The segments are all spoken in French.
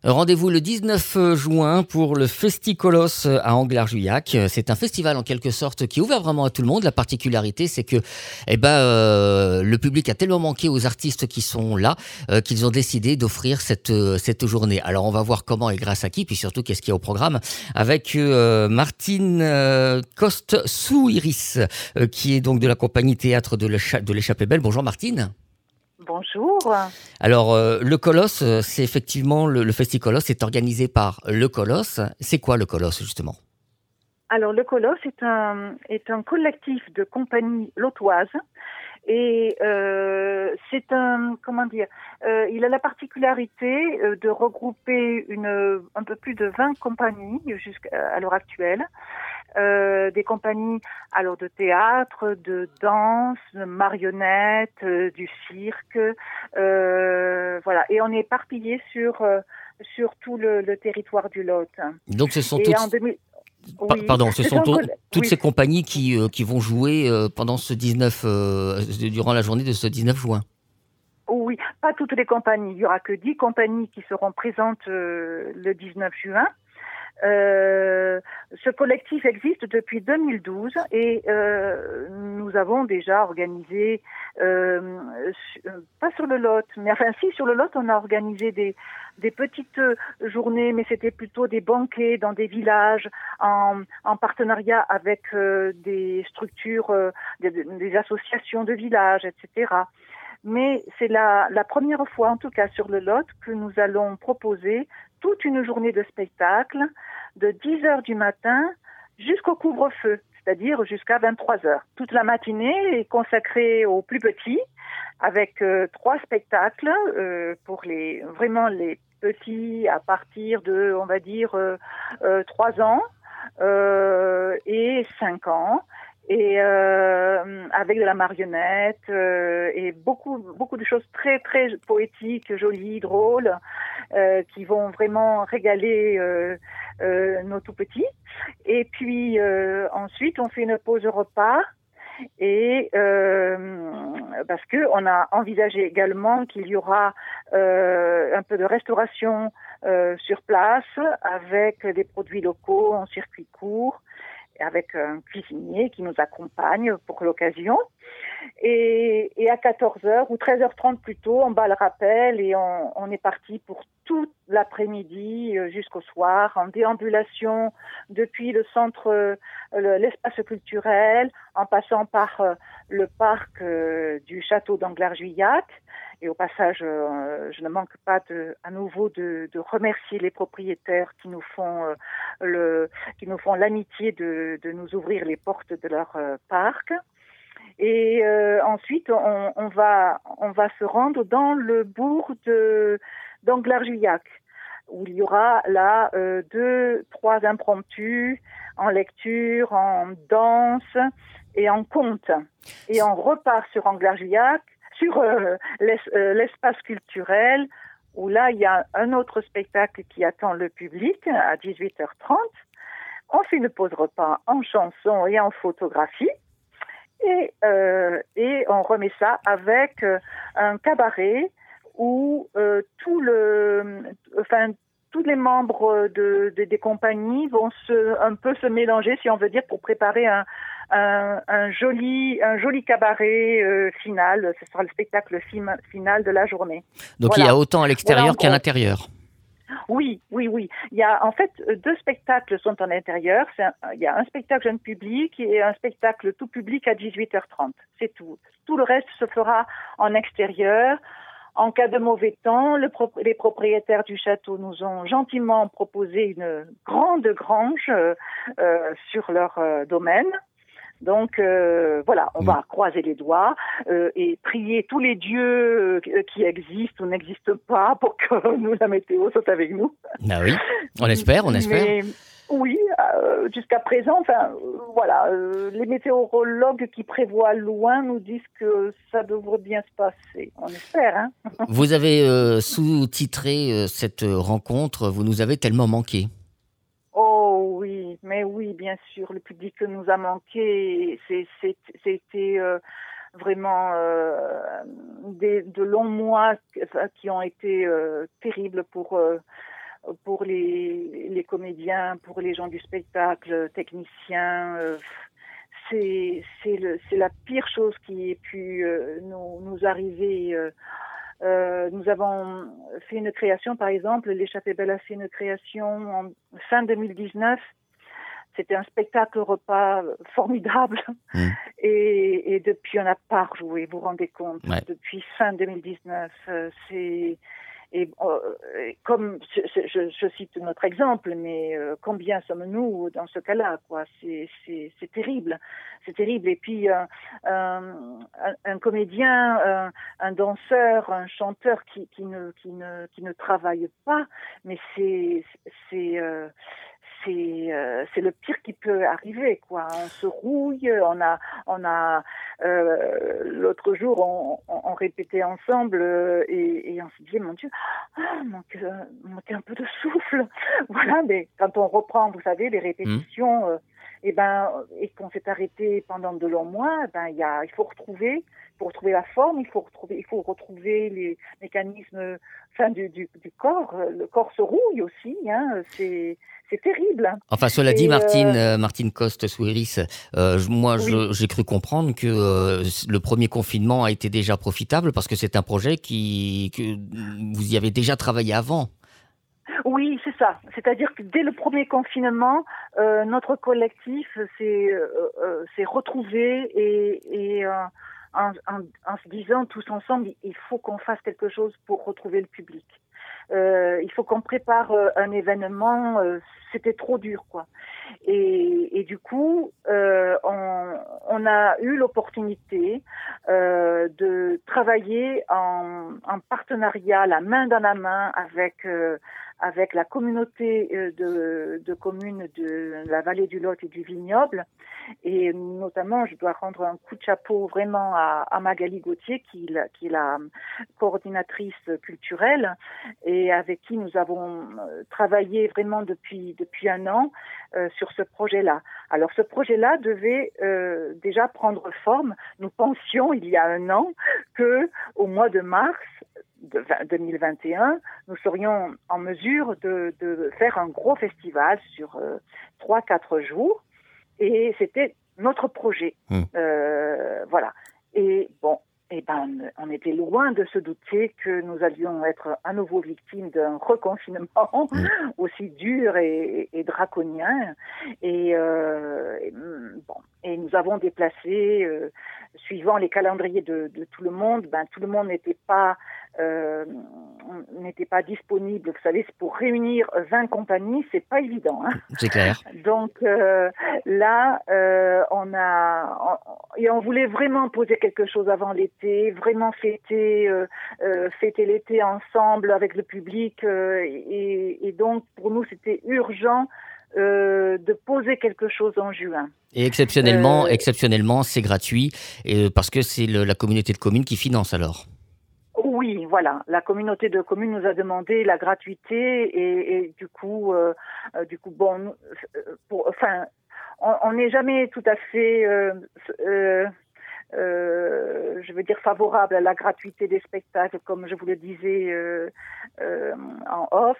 Rendez-vous le 19 juin pour le Festicolos à Angles-Juillac. C'est un festival en quelque sorte qui est ouvert vraiment à tout le monde. La particularité, c'est que le public a tellement manqué aux artistes qui sont là qu'ils ont décidé d'offrir cette journée. Alors on va voir comment et grâce à qui, puis surtout qu'est-ce qu'il y a au programme avec Martine Coste-Souiris qui est donc de la compagnie théâtre de l'Échappée Belle. Bonjour Martine. Bonjour. Alors, le Colosse, c'est effectivement le Festicolosse, c'est organisé par le Colosse. C'est quoi le Colosse, justement? Alors, le Colosse est un collectif de compagnies lotoises et c'est il a la particularité de regrouper un peu plus de 20 compagnies jusqu'à l'heure actuelle. Des compagnies alors de théâtre, de danse, de marionnettes, du cirque, voilà. Et on est éparpillé sur tout le territoire du Lot. Donc, ce sont Et toutes... en 2000, oui, Pardon, ce sont toutes oui. ces compagnies qui vont jouer pendant durant la journée de ce 19 juin. Oui, pas toutes les compagnies. Il y aura que 10 compagnies qui seront présentes le 19 juin. Ce collectif existe depuis 2012 et nous avons déjà organisé, pas sur le Lot, mais enfin si sur le Lot, on a organisé des petites journées, mais c'était plutôt des banquets dans des villages en partenariat avec des structures, des associations de villages, etc. Mais c'est la première fois, en tout cas sur le Lot, que nous allons proposer toute une journée de spectacle de 10h du matin jusqu'au couvre-feu, c'est-à-dire jusqu'à 23h. Toute la matinée est consacrée aux plus petits, avec 3 spectacles pour vraiment les petits à partir de, on va dire, 3 ans et 5 ans. Et avec de la marionnette et beaucoup de choses très très poétiques, jolies, drôles, qui vont vraiment régaler nos tout petits. Et puis ensuite on fait une pause repas et parce que on a envisagé également qu'il y aura un peu de restauration sur place avec des produits locaux en circuit court, avec un cuisinier qui nous accompagne pour l'occasion. Et à 14h ou 13h30 plutôt, on bat le rappel et on est parti pour toute l'après-midi jusqu'au soir, en déambulation depuis le centre, l'espace culturel, en passant par le parc du château d'Angles-Juillac. Et au passage, je ne manque pas à nouveau de remercier les propriétaires qui nous font l'amitié de nous ouvrir les portes de leur parc. Et ensuite, on va se rendre dans le bourg d'Angles-Juillac, où il y aura là 2-3 impromptus en lecture, en danse et en conte. Et on repart sur Angles-Juillac, sur l'espace culturel, où là, il y a un autre spectacle qui attend le public à 18h30. On fait une pause repas en chanson et en photographie. Et on remet ça avec un cabaret où tous les membres des compagnies vont un peu se mélanger, si on veut dire, pour préparer un joli cabaret final. Ce sera le spectacle final de la journée. Donc voilà. Il y a autant à l'extérieur qu'à l'intérieur. Oui. Il y a en fait 2 spectacles sont en intérieur. Il y a un spectacle jeune public et un spectacle tout public à 18h30. C'est tout. Tout le reste se fera en extérieur. En cas de mauvais temps, les propriétaires du château nous ont gentiment proposé une grande grange sur leur domaine. Donc voilà, on va croiser les doigts et prier tous les dieux qui existent ou n'existent pas pour que la météo soit avec nous. Ah oui, on espère. Mais, oui, jusqu'à présent, voilà, les météorologues qui prévoient loin nous disent que ça devrait bien se passer. On espère, hein. Vous avez sous-titré cette rencontre, vous nous avez tellement manqué. Oh oui, mais oui, bien sûr, le public nous a manqué. C'était vraiment de longs mois qui ont été terribles pour pour les comédiens, pour les gens du spectacle, techniciens. C'est la pire chose qui ait pu nous arriver. Nous avons fait une création, par exemple, l'Échappée Belle a fait une création en fin 2019. C'était un spectacle repas formidable. Et depuis, on n'a pas rejoué, vous vous rendez compte. Ouais. Depuis fin 2019, comme je cite notre exemple, mais combien sommes-nous dans ce cas-là, quoi. C'est terrible, c'est terrible. Et puis un comédien, un danseur, un chanteur qui ne travaille pas, mais c'est le pire qui peut arriver, quoi. On se rouille, on a l'autre jour on répétait ensemble et on se disait mon Dieu, manque un peu de souffle. Voilà, mais quand on reprend, vous savez, les répétitions, et qu'on s'est arrêté pendant de longs mois, il faut retrouver la forme, il faut retrouver les mécanismes du corps. Le corps se rouille aussi, hein, c'est terrible. Enfin, cela dit, Martine Coste-Souiris, oui. j'ai cru comprendre que le premier confinement a été déjà profitable parce que c'est un projet que vous y avez déjà travaillé avant. Oui, c'est ça. C'est-à-dire que dès le premier confinement, notre collectif s'est retrouvé et en se disant tous ensemble, il faut qu'on fasse quelque chose pour retrouver le public. Il faut qu'on prépare un événement. C'était trop dur, quoi. Et du coup, on a eu l'opportunité de travailler en partenariat, la main dans la main, avec la communauté de communes de la vallée du Lot et du Vignoble. Et notamment, je dois rendre un coup de chapeau vraiment à Magali Gauthier, qui est la coordinatrice culturelle, et avec qui nous avons travaillé vraiment depuis un an sur ce projet-là. Alors, ce projet-là devait déjà prendre forme. Nous pensions, il y a un an, que au mois de mars 2021, nous serions en mesure de faire un gros festival sur 3-4 jours. Et c'était notre projet. Voilà. Et bon, on était loin de se douter que nous allions être à nouveau victimes d'un reconfinement aussi dur et draconien. Et nous avons déplacé, suivant les calendriers de tout le monde, tout le monde n'était pas disponible. Vous savez, pour réunir 20 compagnies, c'est pas évident, hein. C'est clair. Donc là, on voulait vraiment poser quelque chose avant l'été, vraiment fêter l'été ensemble avec le public, et donc pour nous c'était urgent de poser quelque chose en juin. Et exceptionnellement, c'est gratuit parce que c'est la communauté de communes qui finance alors. Oui, voilà. La communauté de communes nous a demandé la gratuité et du coup, bon, on n'est jamais tout à fait, je veux dire, favorable à la gratuité des spectacles, comme je vous le disais en off.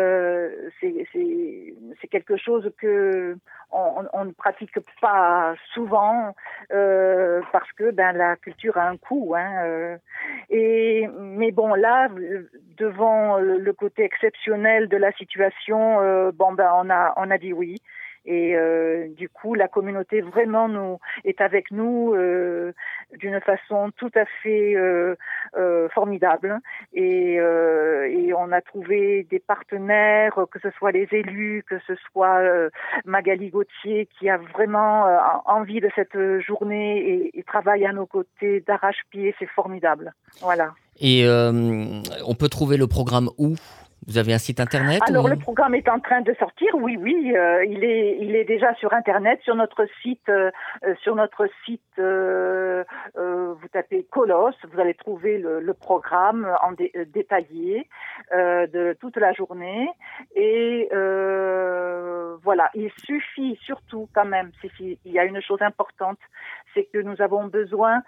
C'est quelque chose que on ne pratique pas souvent parce que la culture a un coût, hein. Mais bon, là, devant le côté exceptionnel de la situation, on a dit oui. Et du coup, la communauté vraiment est avec nous d'une façon tout à fait formidable. Et on a trouvé des partenaires, que ce soit les élus, que ce soit Magali Gauthier, qui a vraiment envie de cette journée et travaille à nos côtés d'arrache-pied. C'est formidable. Voilà. Et on peut trouver le programme où ? Vous avez un site internet? Alors, le programme est en train de sortir, oui, il est déjà sur internet, sur notre site, vous tapez Colosse, vous allez trouver le programme détaillé de toute la journée. Et voilà, il suffit surtout quand même, il y a une chose importante, c'est que nous avons besoin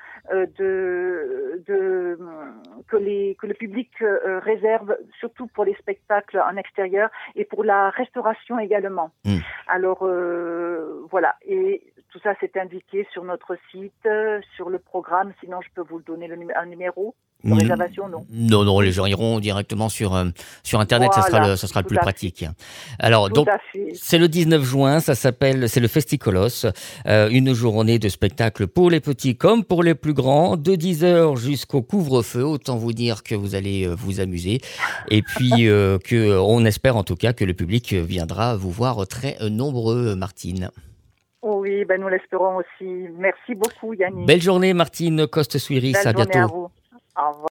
que le public réserve, surtout pour les spectacles en extérieur et pour la restauration également. Alors voilà, et tout ça c'est indiqué sur notre site, sur le programme. Sinon, je peux vous donner un numéro de réservation, non? Non, les gens iront directement sur Internet, Voilà, ça sera le plus pratique. Alors, tout donc, à fait. c'est le 19 juin, c'est le Festicolos, une journée de spectacle pour les petits comme pour les plus grands, de 10h jusqu'au couvre-feu. Autant vous dire que vous allez vous amuser. Et puis, on espère en tout cas que le public viendra vous voir très nombreux, Martine. Oui, nous l'espérons aussi. Merci beaucoup, Yannick. Belle journée, Martine Coste-Suiris. Belle À journée bientôt. à vous. Au revoir.